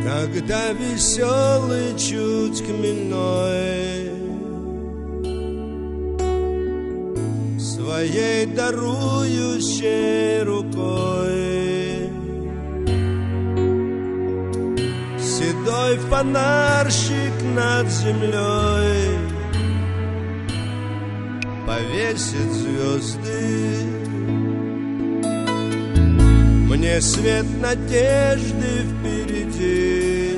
когда веселый, чуть хмельной, своей дарующей рукой седой фонарщик над землей повесит звезды. Мне свет надежды впереди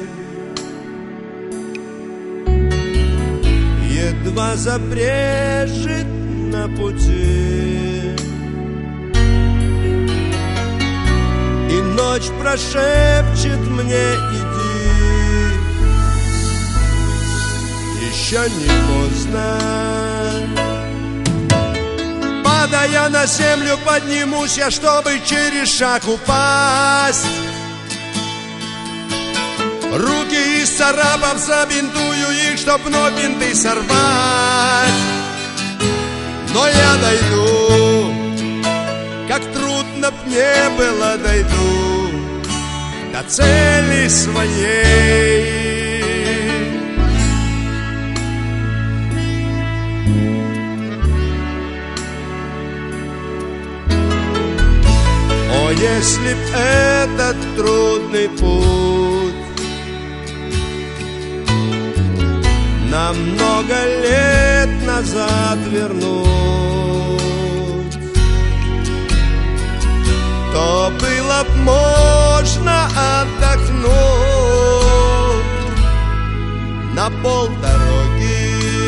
едва забрежет на пути, и ночь прошепчет мне: иди, еще не поздно. Падая на землю, поднимусь я, чтобы через шаг упасть. Руки из царапов забинтую их, чтоб вновь бинты сорвать. Но я дойду, как трудно б не было, дойду до цели своей. О, если б этот трудный путь на много лет назад вернуть, то было б можно отдохнуть на полдороги.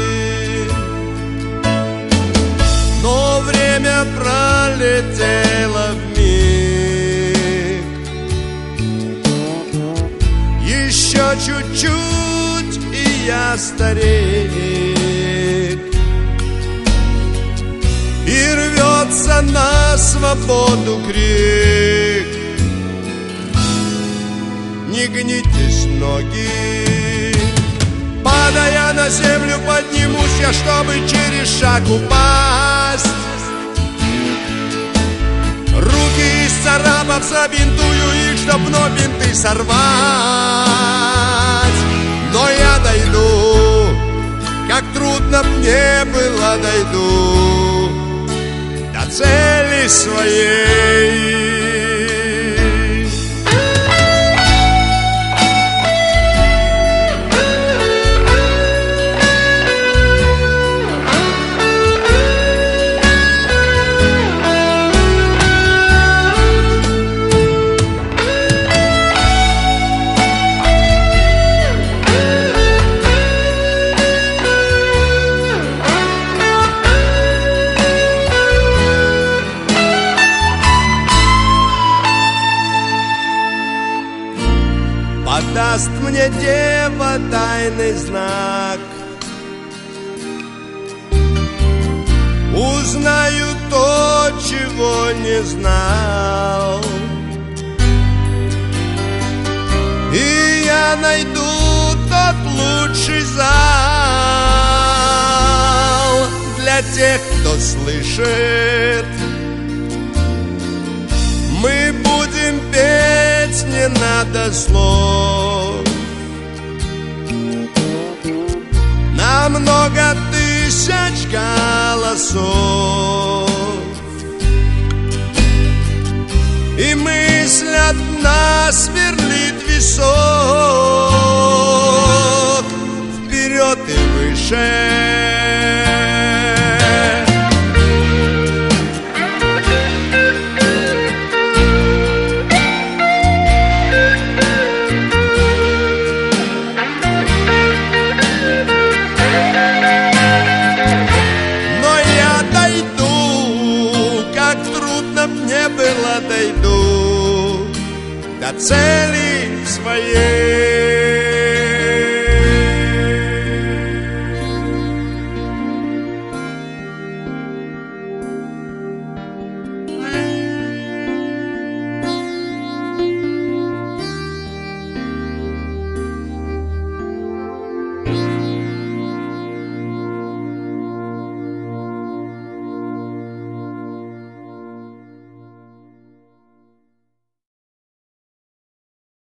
Но время пролетело вмиг, еще чуть-чуть, и я старик, и рвется на свободу крик. Не гнитесь, ноги. Падая на землю, поднимусь я, чтобы через шаг упасть. Руки из царапов забинтую их, чтоб вновь бинты сорвать. Но я дойду, как трудно мне было, дойду до цели своей. Подаст мне дева тайный знак, узнаю то, чего не знал, и я найду тот лучший зал для тех, кто слышит. Мы будем петь, не надо слов, на много тысяч голосов, и мысль от нас сверлит висок вперед и выше. Дойду до цели своей.